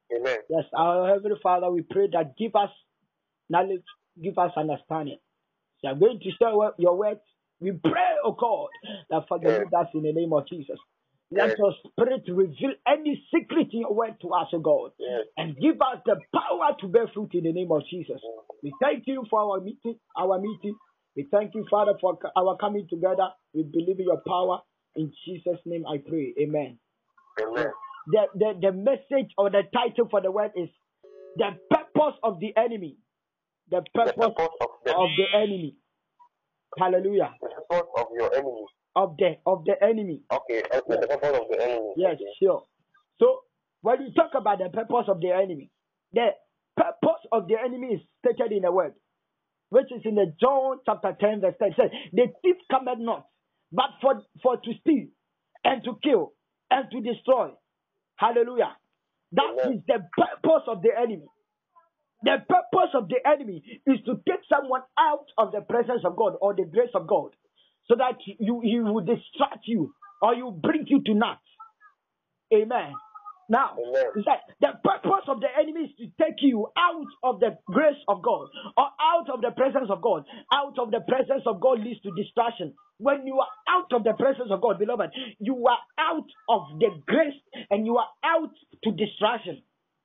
Amen. Yes, our Heavenly Father, we pray that give us knowledge, give us understanding. We are going to share your words. We pray, oh God, that forgive us in the name of Jesus. Let your spirit reveal any secret in your word to us, oh God, and give us the power to bear fruit in the name of Jesus. We thank you for our meeting. We thank you, Father, for our coming together. We believe in your power. In Jesus' name I pray. Amen. Amen. The message or the title for the word is the purpose of the enemy. The purpose of the enemy. Hallelujah. The purpose of your enemy. Of the enemy. Okay, the purpose of the enemy. Yes, okay. Sure. So when you talk about the purpose of the enemy, the purpose of the enemy is stated in the word, which is in the John chapter 10, verse 10. It says, the thief cometh not, but for to steal and to kill and to destroy. Hallelujah. That is the purpose of the enemy. The purpose of the enemy is to take someone out of the presence of God or the grace of God, so that he will distract you or you bring you to naught. Amen. Now, the purpose of the enemy is to take you out of the grace of God or out of the presence of God. Out of the presence of God leads to distraction. When you are out of the presence of God, beloved, you are out of the grace and you are out to distraction.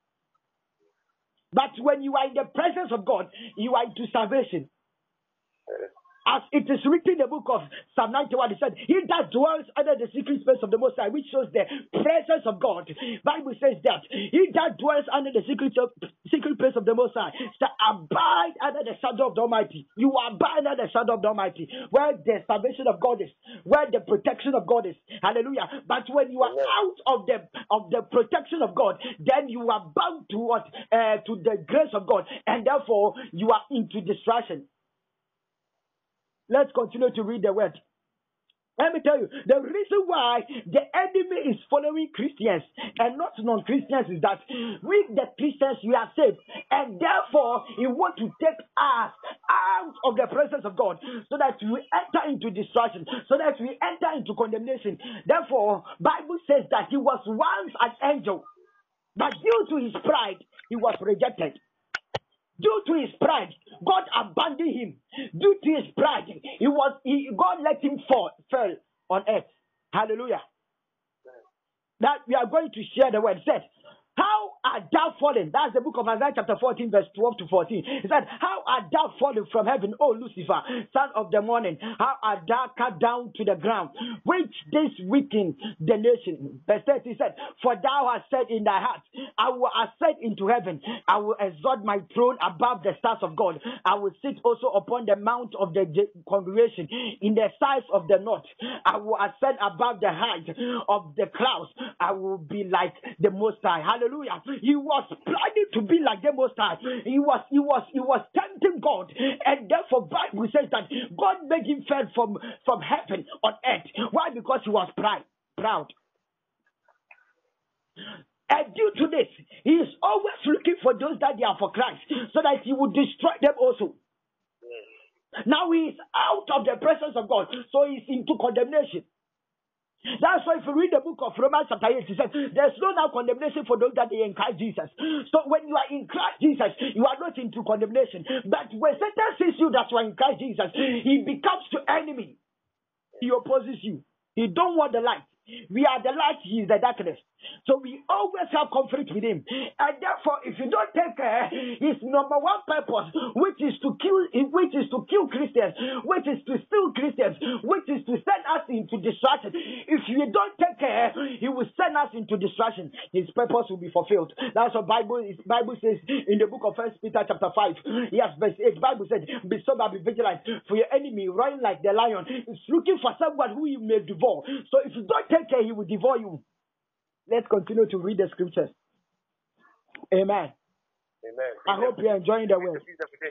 But when you are in the presence of God, you are into salvation. As it is written in the book of Psalm 91, it said, he that dwells under the secret place of the Most High, which shows the presence of God. Bible says that he that dwells under the secret place of the Most High shall abide under the shadow of the Almighty. You abide under the shadow of the Almighty, where the salvation of God is, where the protection of God is. Hallelujah. But when you are out of the protection of God, then you are bound to what? To the grace of God, and therefore you are into distraction. Let's continue to read the word. Let me tell you, the reason why the enemy is following Christians and not non-Christians is that we, the Christians, we are saved, and therefore he wants to take us out of the presence of God so that we enter into distraction, so that we enter into condemnation. Therefore, Bible says that he was once an angel, but due to his pride, he was rejected. Due to his pride, God abandoned him. Due to his pride, God let him fell on earth. Hallelujah. That we are going to share the word. It said, how art thou fallen? That's the book of Isaiah chapter 14, verse 12 to 14. It said, how art thou fallen from heaven, O Lucifer, son of the morning? How art thou cut down to the ground, which this weaken the nation? Verse 30 said, for thou hast said in thy heart, I will ascend into heaven. I will exalt my throne above the stars of God. I will sit also upon the mount of the congregation in the sides of the north. I will ascend above the height of the clouds. I will be like the Most High. Hallelujah. He was planning to be like the Most High. He was tempting God, and therefore Bible says that God made him fell from heaven on earth. Why? Because he was proud. And due to this, he is always looking for those that they are for Christ, so that he would destroy them also. Now he is out of the presence of God, so he is into condemnation. That's why if you read the book of Romans chapter 8, it says, there's no now condemnation for those that are in Christ Jesus. So when you are in Christ Jesus, you are not into condemnation. But when Satan sees you that you are in Christ Jesus, he becomes your enemy. He opposes you. He don't want the light. We are the light, he is the darkness. So we always have conflict with him. And therefore, if you don't take care, his number one purpose, which is to kill Christians, which is to steal Christians, which is to send us into destruction. If you don't take care, he will send us into destruction. His purpose will be fulfilled. That's what Bible says in the book of 1 Peter chapter 5. Yes, verse 8. Bible said, be sober, be vigilant, for your enemy, running like the lion, is looking for someone who you may devour. So if you don't take care, he will devour you. Let's continue to read the scriptures. Amen. Amen. I hope you're enjoying the word.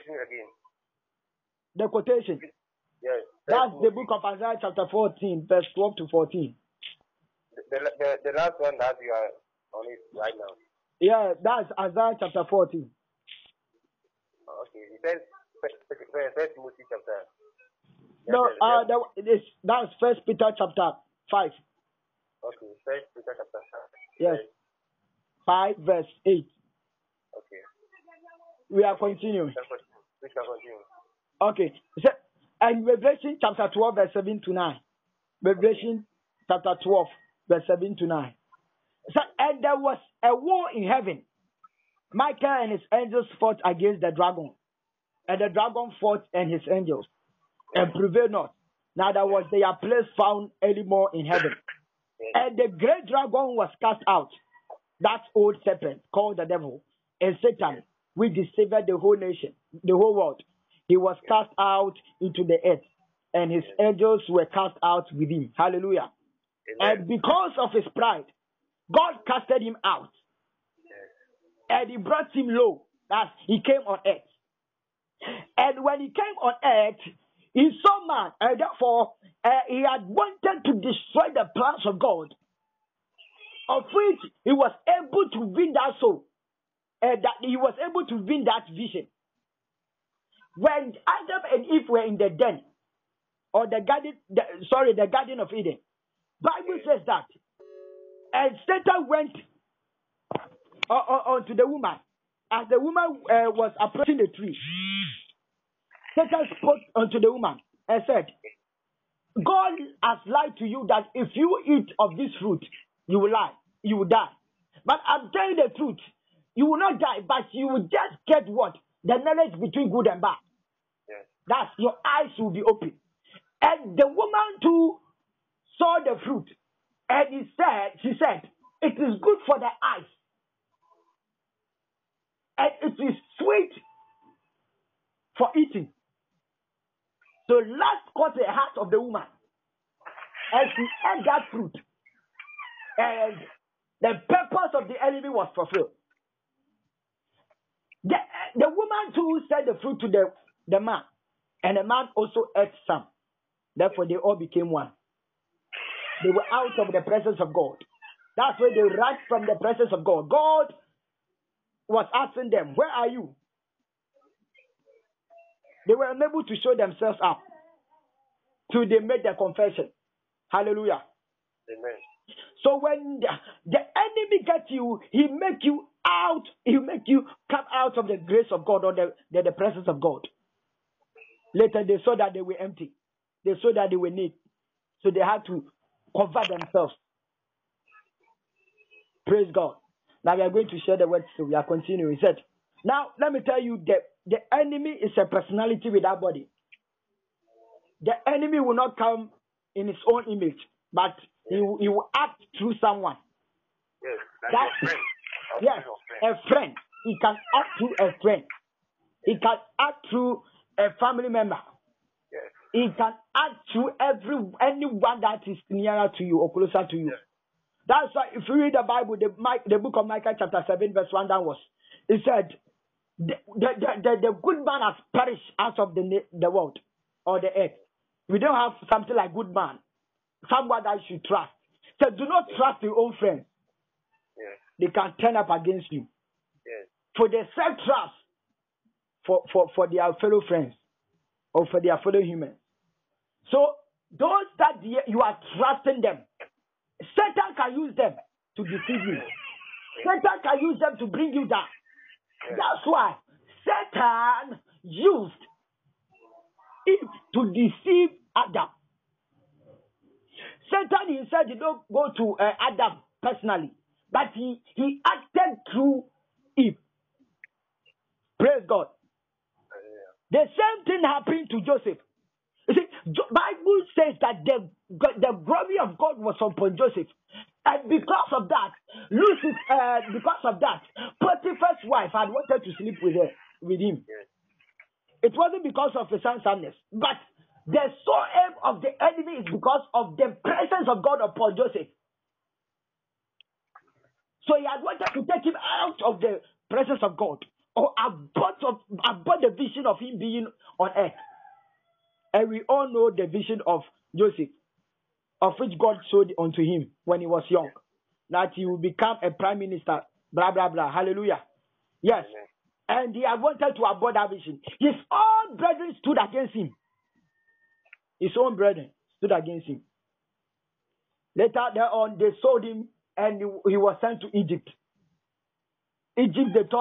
The quotation. Yes. That's the book of Isaiah chapter 14, verse 12 to 14. The last one that you are on it right now. Yeah, that's Isaiah chapter 14. Okay. It says First Timothy chapter. No, that's First Peter chapter 5. Okay, First Peter chapter 5. Yes. 5 verse 8. We are continuing. We can continue. Okay. So, and Revelation chapter 12, verse 7 to 9. Revelation chapter 12, verse 7 to 9. So, and there was a war in heaven. Michael and his angels fought against the dragon. And the dragon fought and his angels and prevailed not. Neither was their place found anymore in heaven. And the great dragon was cast out, that old serpent called the devil, and Satan, which deceived the whole nation, the whole world. He was cast out into the earth, and his angels were cast out with him. Hallelujah. And because of his pride, God casted him out. And he brought him low, as he came on earth. And when he came on earth, he saw man, and therefore he had wanted to destroy the plans of God, of which he was able to win that soul, and that he was able to win that vision. When Adam and Eve were in the den, or the Garden of Eden, Bible says that, and Satan went onto the woman. As the woman was approaching the tree, Satan spoke unto the woman and said, God has lied to you that if you eat of this fruit, you will die. But I'm telling the truth, you will not die, but you will just get what? The knowledge between good and bad. Yes. That your eyes will be open. And the woman too saw the fruit, and she said, it is good for the eyes, and it is sweet for eating. So lust caught the heart of the woman, and she ate that fruit, and the purpose of the enemy was fulfilled. The woman too sent the fruit to the man, and the man also ate some. Therefore, they all became one. They were out of the presence of God. That's why they ran from the presence of God. God was asking them, where are you? They were unable to show themselves up till they made their confession. Hallelujah. Amen. So when the enemy gets you, he make you come out of the grace of God or the presence of God. Later they saw that they were empty. They saw that they were need. So they had to convert themselves. Praise God. Now we are going to share the word, so we are continuing. He said, now let me tell you that the enemy is a personality without body. The enemy will not come in his own image, but he will act through someone. Yes, like a friend. Yes, a friend. He can act through a friend. He can act through a family member. Yes. He can act through anyone that is nearer to you or closer to you. Yes. That's why if you read the Bible, the book of Micah chapter 7 verse 1 downwards, it said, the good man has perished out of the world or the earth. We don't have something like good man, someone that you should trust. So do not trust your own friends. Yes. They can turn up against you. Yes. For they self trust for their fellow friends or for their fellow humans. So those that you are trusting them, Satan can use them to deceive you. Satan can use them to bring you down. That's why Satan used it to deceive Adam. Satan himself did not go to Adam personally, but he acted through Eve. Praise God. The same thing happened to Joseph. You see, Bible says that the glory of God was upon Joseph. And because of that, Potiphar's wife had wanted to sleep with him. Yes. It wasn't because of his handsomeness, but the sole aim of the enemy is because of the presence of God upon Joseph. So he had wanted to take him out of the presence of God, or abort the vision of him being on earth. And we all know the vision of Joseph, of which God showed unto him when he was young, that he will become a prime minister, blah, blah, blah. Hallelujah. Yes. Amen. And he had wanted to abort that vision. His own brethren stood against him. His own brethren stood against him. Later on, they sold him and he was sent to Egypt. Egypt, they thought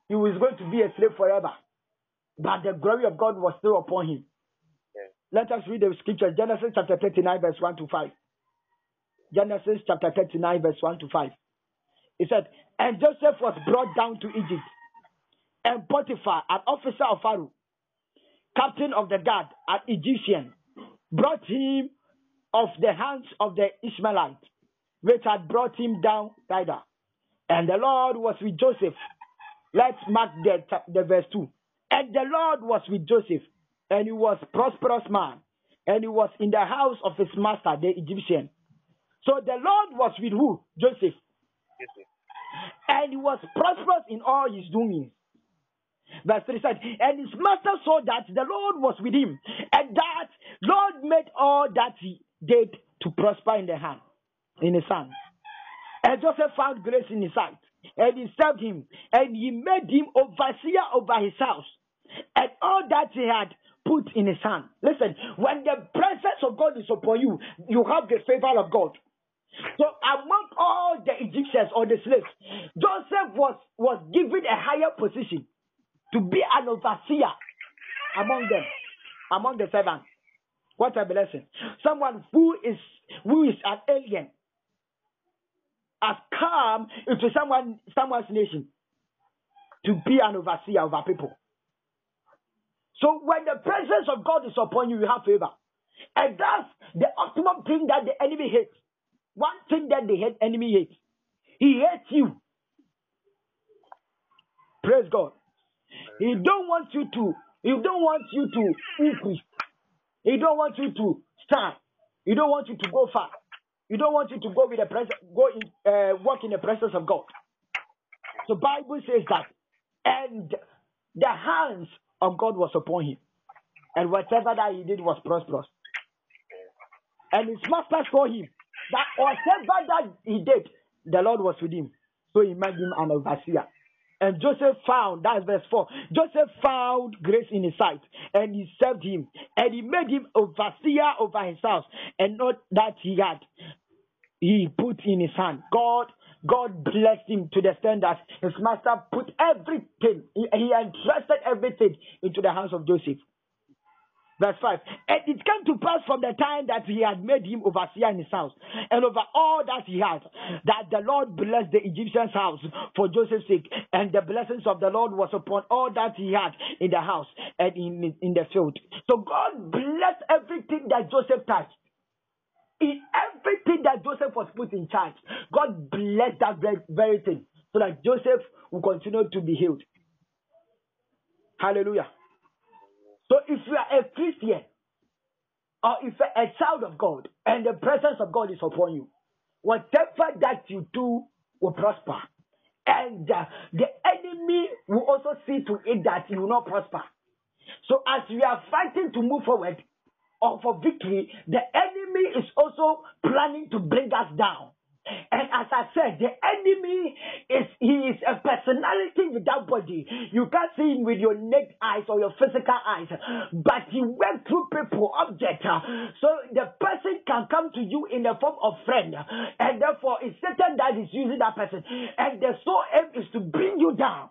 he was going to be a slave forever. But the glory of God was still upon him. Let us read the scripture. Genesis chapter 39, verse 1 to 5. Genesis chapter 39, verse 1 to 5. It said, and Joseph was brought down to Egypt, and Potiphar, an officer of Pharaoh, captain of the guard, an Egyptian, brought him of the hands of the Ishmaelites, which had brought him down thither. And the Lord was with Joseph. Let's mark the verse 2. And the Lord was with Joseph, and he was a prosperous man, and he was in the house of his master, the Egyptian. So the Lord was with who? Joseph. And he was prosperous in all his doings. Verse 3 said, and his master saw that the Lord was with him, and that Lord made all that he did to prosper in his hand. And Joseph found grace in his sight, and he served him, and he made him overseer over his house, and all that he had put in his hand. Listen, when the presence of God is upon you, you have the favor of God. So among all the Egyptians or the slaves, Joseph was given a higher position to be an overseer among them, among the servants. What a blessing. Someone who is an alien has come into someone's nation to be an overseer of our people. So when the presence of God is upon you, you have favor. And that's the optimum thing that the enemy hates. One thing that the enemy hates. He hates you. Praise God. He don't want you to increase. He don't want you to stand. He don't want you to go far. He don't want you to go with the presence, walk in the presence of God. The Bible says that, and the hands of God was upon him, and whatever that he did was prosperous. And his master saw him, that whatever that he did, the Lord was with him. So he made him an overseer. And Joseph found, that's verse 4, Joseph found grace in his sight, and he served him, and he made him overseer over his house, and not that he put in his hand. God blessed him to the extent that his master put everything, he entrusted everything into the hands of Joseph. Verse 5, and it came to pass from the time that he had made him overseer in his house, and over all that he had, that the Lord blessed the Egyptian's house for Joseph's sake, and the blessings of the Lord was upon all that he had in the house and in the field. So God blessed everything that Joseph touched. In everything that Joseph was put in charge, God blessed that very thing, so that Joseph will continue to be healed. Hallelujah. So if you are a Christian, or if you're a child of God, and the presence of God is upon you, whatever that you do will prosper. And the enemy will also see to it that you will not prosper. So as we are fighting to move forward, or for victory, the enemy is also planning to bring us down. And as I said, the enemy is a personality without body. You can't see him with your naked eyes or your physical eyes, but he went through people, objects. So the person can come to you in the form of friend, and therefore it's Satan that is using that person, and the sole aim is to bring you down.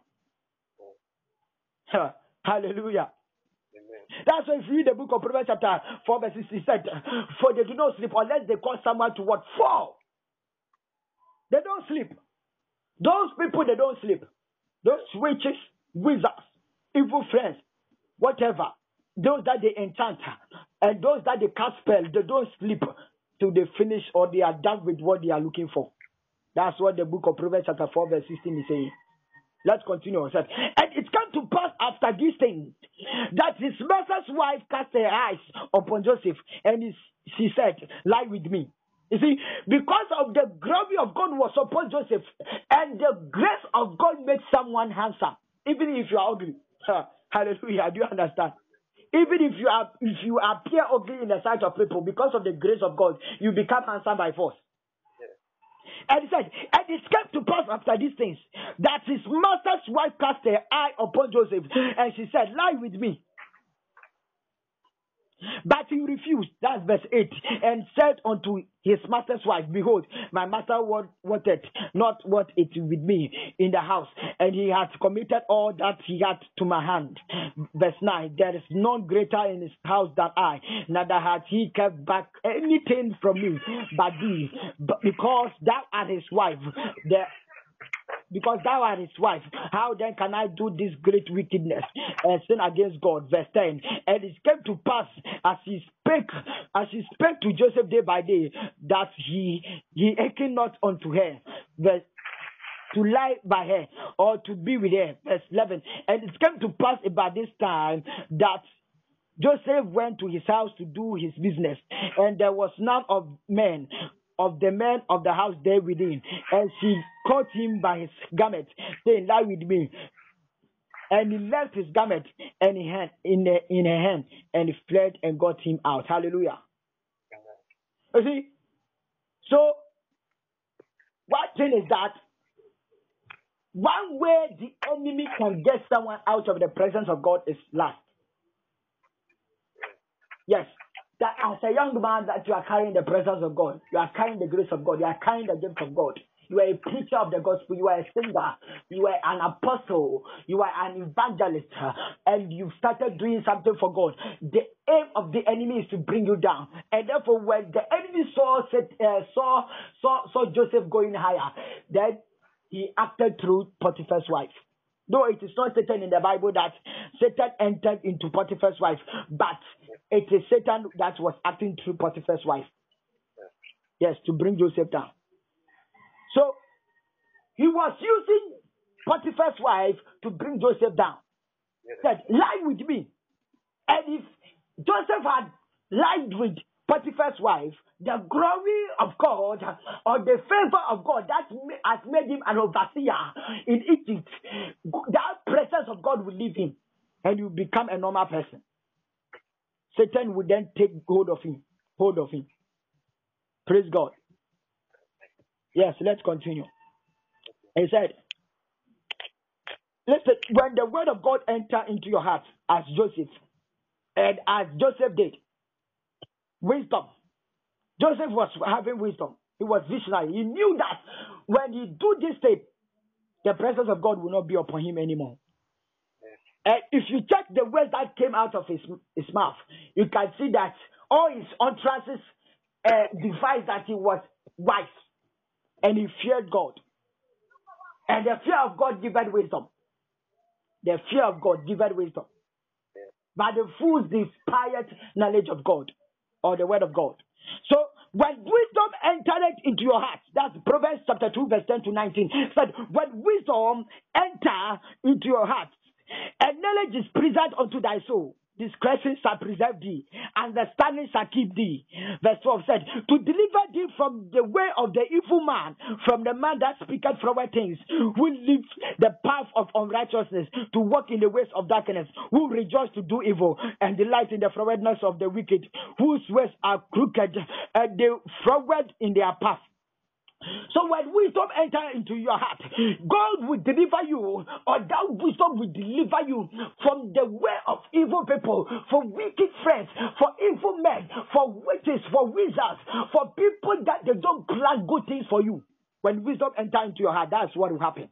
Hallelujah. That's why if you read the book of Proverbs chapter 4 verse 6, it said, for they do not sleep unless they cause someone to what? Fall. They don't sleep. Those people, they don't sleep. Those witches, wizards, evil friends, whatever, those that they enchant, and those that they cast spell, they don't sleep till they finish or they are done with what they are looking for. That's what the book of Proverbs chapter 4 verse 16 is saying. Let's continue. And it came to pass after this thing that his master's wife cast her eyes upon Joseph, and she said, lie with me. You see, because of the glory of God was upon Joseph, and the grace of God makes someone handsome, even if you are ugly. Hallelujah. Do you understand? Even if you appear ugly in the sight of people, because of the grace of God, you become handsome by force. And he said, and it came to pass after these things that his master's wife cast her eye upon Joseph, and she said, lie with me. But he refused, that's verse 8, and said unto his master's wife, Behold, my master wanted not what it with me in the house, and he hath committed all that he had to my hand. Verse 9, there is none greater in his house than I, neither hath he kept back anything from me but thee, but because thou art his wife. Because thou art his wife, how then can I do this great wickedness and sin against God? Verse 10. And it came to pass as he spake to Joseph day by day, that he hearkened not unto her, to lie by her or to be with her. Verse 11. And it came to pass about this time that Joseph went to his house to do his business, and there was none of the men of the house there within. And she caught him by his garment, saying, Lie with me. And he left his garment and in her hand, and he fled and got him out. Hallelujah. You see? So, one thing is that one way the enemy can get someone out of the presence of God is lust. Yes, that as a young man that you are carrying the presence of God, you are carrying the grace of God, you are carrying the gift of God. You are a preacher of the gospel, you are a singer, you are an apostle, you are an evangelist, and you've started doing something for God. The aim of the enemy is to bring you down. And therefore, when the enemy saw Joseph going higher, then he acted through Potiphar's wife. Though it is not Satan in the Bible that Satan entered into Potiphar's wife, but it is Satan that was acting through Potiphar's wife. Yes, to bring Joseph down. So, he was using Potiphar's wife to bring Joseph down. He said, lie with me. And if Joseph had lied with Potiphar's wife, the glory of God or the favor of God that has made him an overseer in Egypt, that presence of God will leave him and you become a normal person. Satan will then take hold of him. Praise God. Yes, let's continue. He said, listen, when the word of God entered into your heart as Joseph, and as Joseph did, wisdom. Joseph was having wisdom. He was visionary. He knew that when he do this thing, the presence of God will not be upon him anymore. And if you check the words that came out of his mouth, you can see that all his utterances devised that he was wise and he feared God. And the fear of God giveth wisdom. The fear of God giveth wisdom. But the fools despise knowledge of God or the word of God. So when wisdom entered into your heart, that's Proverbs chapter 2 verse 10 to 19, said when wisdom enter into your heart, and knowledge is preserved unto thy soul, discretion shall preserve thee, understanding shall keep thee. Verse 12 said, to deliver thee from the way of the evil man, from the man that speaketh froward things, who lives the path of unrighteousness, to walk in the ways of darkness, who rejoice to do evil, and delight in the frowardness of the wicked, whose ways are crooked, and they froward in their path. So when wisdom enters into your heart, God will deliver you, or that wisdom will deliver you from the way of evil people, for wicked friends, for evil men, for witches, for wizards, for people that they don't plan good things for you. When wisdom enters into your heart, that's what will happen.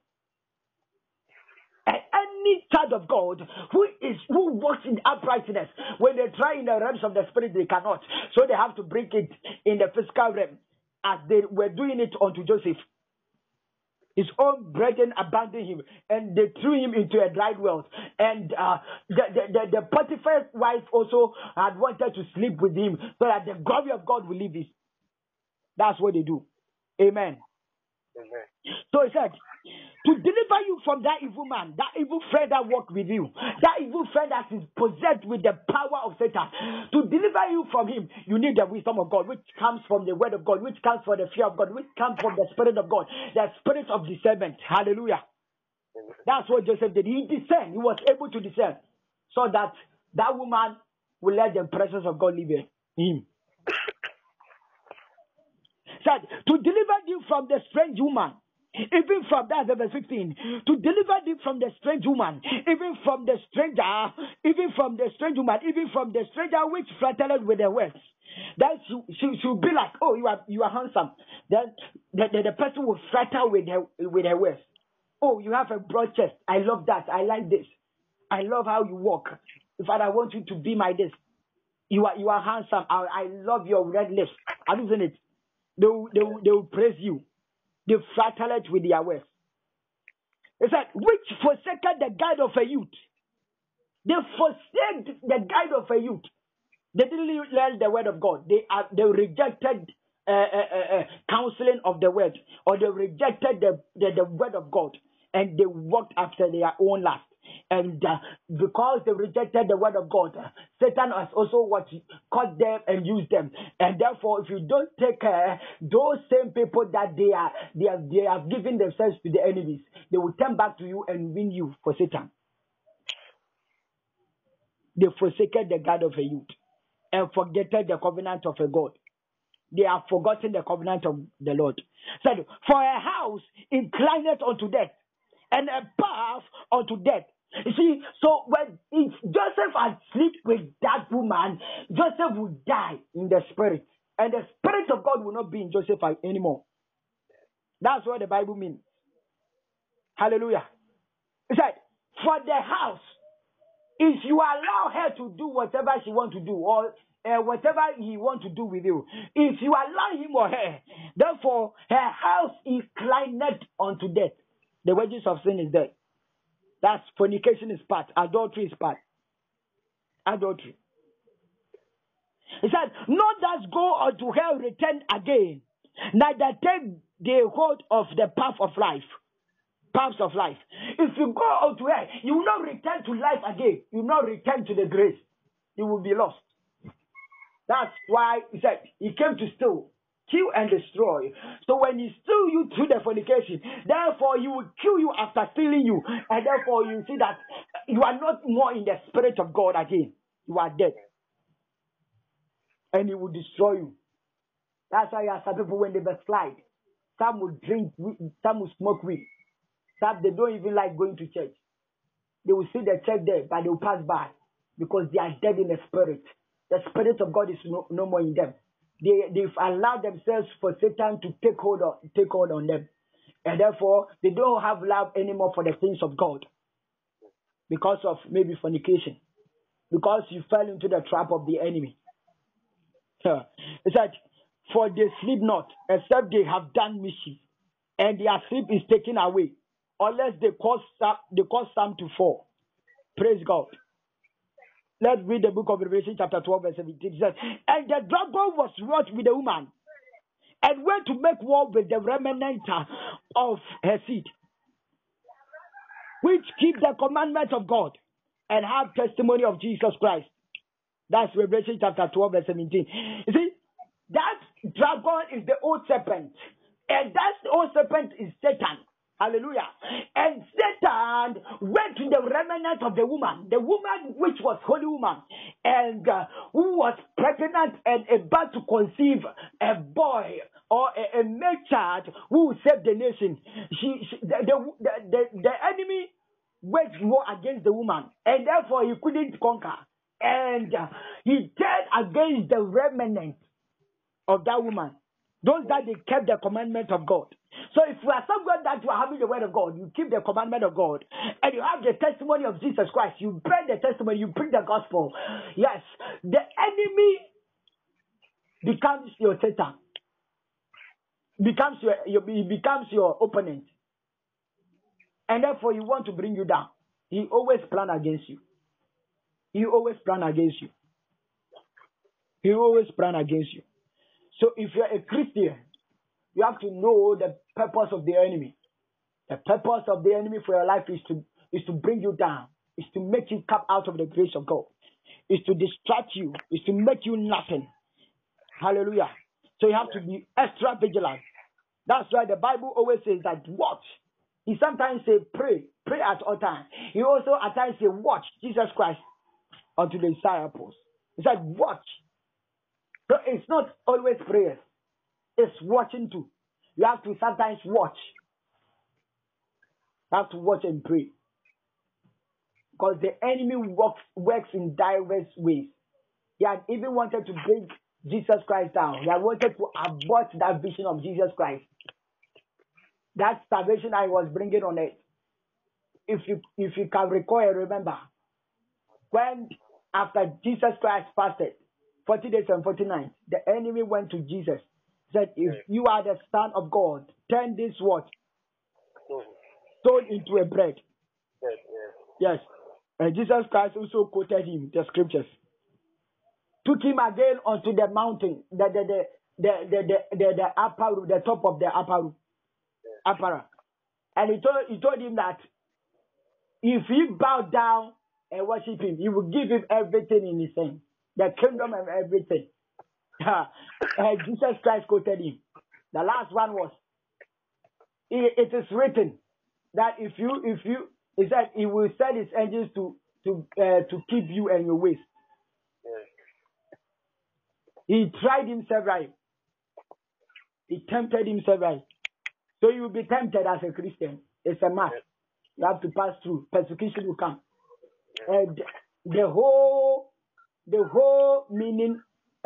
And any child of God who walks in uprightness, when they try in the realms of the spirit, they cannot. So they have to bring it in the physical realm, as they were doing it unto Joseph. His own brethren abandoned him, and they threw him into a dried well. And the Potiphar's wife also had wanted to sleep with him, so that the glory of God will leave him. That's what they do. Amen. Amen. So he said, to deliver you from that evil man, that evil friend that walked with you, that evil friend that is possessed with the power of Satan, to deliver you from him, you need the wisdom of God, which comes from the word of God, which comes from the fear of God, which comes from the spirit of God, the spirit of discernment. Hallelujah. That's what Joseph did. He discerned. He was able to discern, so that that woman will let the presence of God live in him. Said, to deliver you from the strange woman, even from that, verse 15, to deliver thee from the strange woman, even from the stranger, even from the strange woman, even from the stranger which flattered with the words. Then she'll be like, oh, you are handsome. Then the person will flatter with her words. Oh, you have a broad chest. I love that. I like this. I love how you walk. In fact, I want you to be my this. You are handsome. I love your red lips. Have you seen it? They will praise you. They flatter it with their words. It said, which forsaken the guide of a youth. They forsake the guide of a youth. They didn't learn the word of God. They rejected counseling of the word, or they rejected the word of God, and they walked after their own lust. And because they rejected the word of God, Satan has also caught them and used them. And therefore, if you don't take care, those same people that they have given themselves to the enemies, they will turn back to you and win you for Satan. They forsaken the God of a youth and forgetted the covenant of a God. They have forgotten the covenant of the Lord. Said, for a house inclineth unto death, and a path unto death. You see, so if Joseph had slept with that woman, Joseph would die in the spirit. And the spirit of God will not be in Joseph anymore. That's what the Bible means. Hallelujah. It said, for the house, if you allow her to do whatever she wants to do, or whatever he wants to do with you, if you allow him or her, therefore her house inclined unto death. The wages of sin is death. That's fornication is part. Adultery is part. Adultery. He said, not that go unto hell return again, neither take the hold of the path of life. Paths of life. If you go unto hell, you will not return to life again. You will not return to the grace. You will be lost. That's why he said he came to steal, kill, and destroy. So when he steal you through the fornication, therefore he will kill you after stealing you, and therefore you see that you are not more in the spirit of God again. You are dead, and he will destroy you. That's why you have some people when they backslide, some will drink, some will smoke weed, some they don't even like going to church. They will see the church there, but they will pass by because they are dead in the spirit. The spirit of God is no more in them. They've allowed themselves for Satan to take hold on them. And therefore, they don't have love anymore for the things of God. Because of maybe fornication. Because you fell into the trap of the enemy. It said, for they sleep not, except they have done mischief. And their sleep is taken away. Unless they cause some to fall. Praise God. Let's read the book of Revelation chapter 12 verse 17. It says, and the dragon was wrought with the woman, and went to make war with the remnant of her seed, which keep the commandment of God, and have testimony of Jesus Christ. That's Revelation chapter 12 verse 17. You see, that dragon is the old serpent, and that old serpent is Satan. Hallelujah. And Satan went to the remnant of the woman which was holy woman, and who was pregnant and about to conceive a boy or a male child who would save the nation. The enemy waged war against the woman, and therefore he couldn't conquer. And he turned against the remnant of that woman, those that they kept the commandment of God. So if you are someone that you are having the word of God, you keep the commandment of God, and you have the testimony of Jesus Christ, you bring the testimony, you bring the gospel. Yes, the enemy becomes your Satan, becomes your opponent, and therefore he want to bring you down. He always plan against you. He always plan against you. He always plan against you. So if you are a Christian, you have to know the purpose of the enemy. The purpose of the enemy for your life is to bring you down, is to make you come out of the grace of God, is to distract you, is to make you nothing. Hallelujah. So you have to be extra vigilant. That's why the Bible always says that watch. He sometimes say pray at all times. He also at times say watch Jesus Christ unto the disciples. He said watch. So it's not always prayers. It's watching too. You have to sometimes watch. have to watch and pray. Because the enemy works in diverse ways. He had even wanted to bring Jesus Christ down. He had wanted to abort that vision of Jesus Christ. That salvation I was bringing on it. If you can recall and remember, when after Jesus Christ fasted 40 days and 40 nights, the enemy went to Jesus, said, if you are the Son of God, turn this what? Stone into a bread. Yes. And Jesus Christ also quoted him, the scriptures. Took him again onto the mountain, the upper room, the top of the upper room. And he told him that if he bowed down and worship him, he will give him everything in his hand, the kingdom and everything. And Jesus Christ quoted him. The last one was, it is written that if you, he said he will send his angels to keep you and your ways. He tried him several. He tempted him several. So you will be tempted as a Christian. It's a must. You have to pass through. Persecution will come. And the whole meaning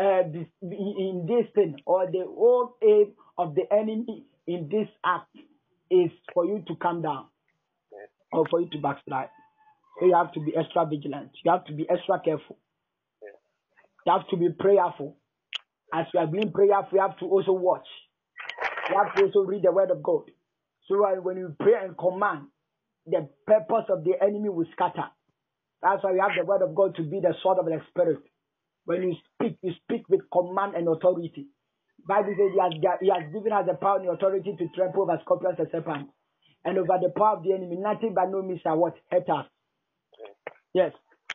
in this thing, or the whole aim of the enemy in this act, is for you to come down or for you to backslide. So you have to be extra vigilant. You have to be extra careful. You have to be prayerful. As you are being prayerful, you have to also watch. You have to also read the word of God. So when you pray and command, the purpose of the enemy will scatter. That's why you have the word of God to be the sword of the Spirit. When you speak with command and authority. Bible says he has given us the power and the authority to trample over scorpions and serpents. And over the power of the enemy, nothing but no means shall what? Hurt us. Yes.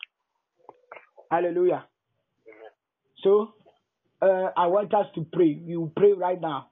Hallelujah. So, I want us to pray. We will pray right now.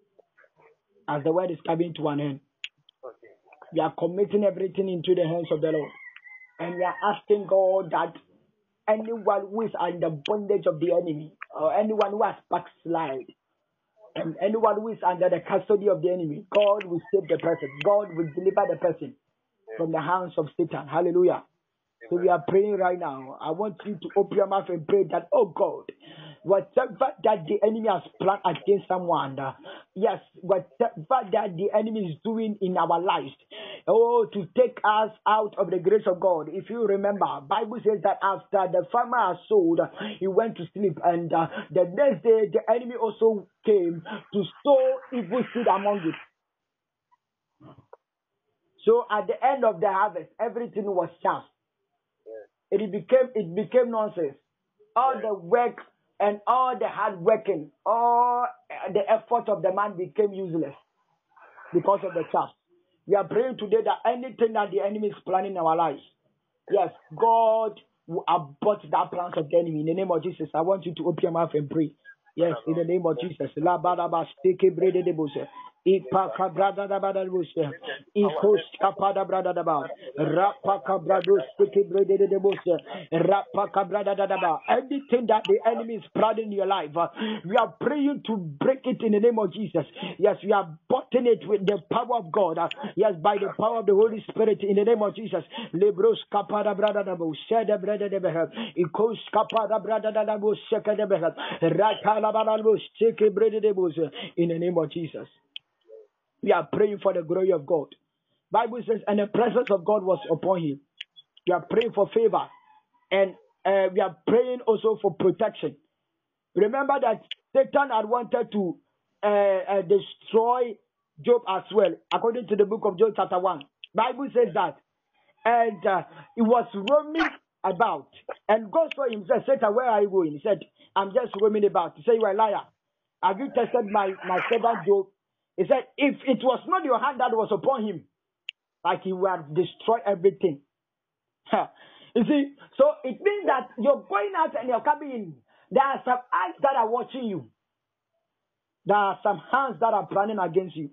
As the word is coming to an end. We are committing everything into the hands of the Lord. And we are asking God that anyone who is under bondage of the enemy, or anyone who has backslid, and anyone who is under the custody of the enemy, God will save the person. God will deliver the person from the hands of Satan. Hallelujah. So we are praying right now. I want you to open your mouth and pray that, oh God, whatever that the enemy has planned against someone, yes, whatever that the enemy is doing in our lives, to take us out of the grace of God. If you remember, Bible says that after the farmer has sowed, he went to sleep, and the next day the enemy also came to sow evil seed among it. So at the end of the harvest, everything was chaff. It became nonsense. All the work and all the hard working, all the effort of the man became useless because of the chaff. We are praying today that anything that the enemy is planning in our lives, yes, God will abort that plans of the enemy. In the name of Jesus, I want you to open your mouth and pray. Yes, in the name of Jesus. Ipaka brada da bada bushe, ikos kapada brada da ba, rapaka brado sticky brede de bushe, rapaka brada da ba. Anything that the enemy is planning in your life, we are praying to break it in the name of Jesus. Yes, we are butting it with the power of God. Yes, by the power of the Holy Spirit in the name of Jesus. Lebros kapada brada da bushe, de brede de behe, ikos kapada brada da bushe de behe, rakala bada bushe, sticky brede de bushe. In the name of Jesus. We are praying for the glory of God. Bible says, and the presence of God was upon him. We are praying for favor. And we are praying also for protection. Remember that Satan had wanted to destroy Job as well, according to the book of Job chapter 1. Bible says that. And he was roaming about. And God saw him and said, Satan, where are you going? He said, I'm just roaming about. He said, you are a liar. Have you tested my servant Job? He said, if it was not your hand that was upon him, like he would have destroyed everything. You see, so it means that you're going out and you're coming in. There are some eyes that are watching you. There are some hands that are planning against you.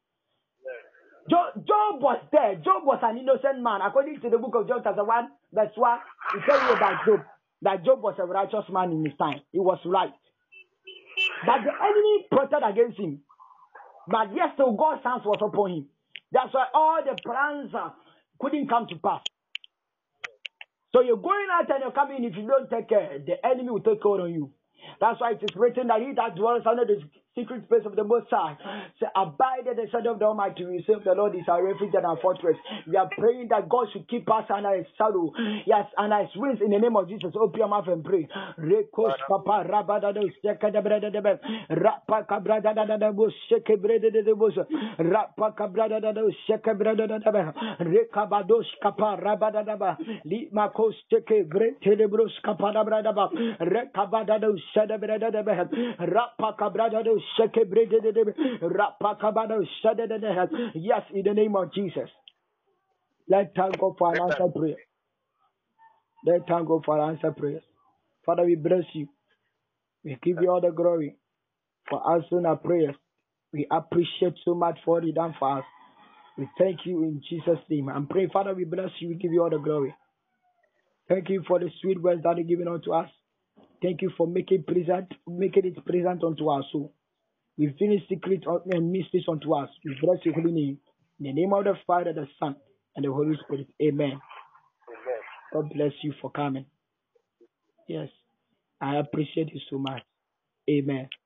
Job was there. Job was an innocent man. According to the book of Job chapter 1, verse 1, it tells you about Job, that Job was a righteous man in his time. He was right. But the enemy plotted against him. But yes, so God's hands was upon him. That's why all the plans couldn't come to pass. So you're going out and you're coming. If you don't take care, the enemy will take hold on you. That's why it is written that he that dwells under the secret place of the Most High say, abide at the shadow of the Almighty. We say the Lord is our refuge and our fortress. We are praying that God should keep us under His shadow. Yes, under His wings in the name of Jesus. Open your mouth and pray. Rekos papa rabada do sheka da brada de be rapa kabrada da da bo sheke brada de bo rapa kabrada da do sheke brada da be rekabadosh kapa rabada da ba li makos sheke brete de bros kapa da brada ba rekabada do shada brada de be rapa kabrada do sheke brede de be rapa kabada shada de de. Yes, in the name of Jesus. Let's thank God for an answer prayer. Let's thank God for an answer prayers. Father, we bless you. We give you all the glory for answering our prayers. We appreciate so much for what you done for us. We thank you in Jesus' name. I'm praying, Father, we bless you. We give you all the glory. Thank you for the sweet words that you're giving unto us. Thank you for making it present unto us. So we finish secret and mysteries unto us. We bless your holy name. In the name of the Father, the Son, and the Holy Spirit. Amen. Amen. God bless you for coming. Yes. I appreciate you so much. Amen.